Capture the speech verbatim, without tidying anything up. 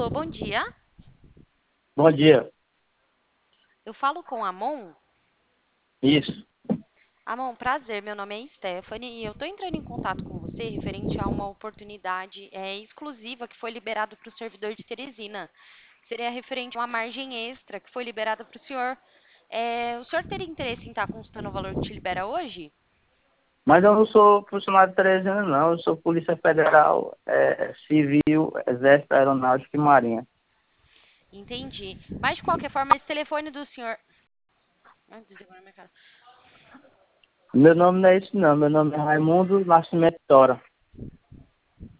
Alô, bom dia. Bom dia. Eu falo com a Amon. Isso. Amon, prazer, meu nome é Stephanie e eu estou entrando em contato com você referente a uma oportunidade é, exclusiva que foi liberada para o servidor de Teresina. Seria referente a uma margem extra que foi liberada para o senhor. É, o senhor teria interesse em estar consultando o valor que te libera hoje? Mas eu não sou funcionário de Teresina, não. Eu sou Polícia Federal, é, Civil, Exército, Aeronáutica e Marinha. Entendi. Mas, de qualquer forma, esse telefone do senhor... Ai, desligou na minha cara. Meu nome não é isso, não. Meu nome é Raimundo Nascimento Tora.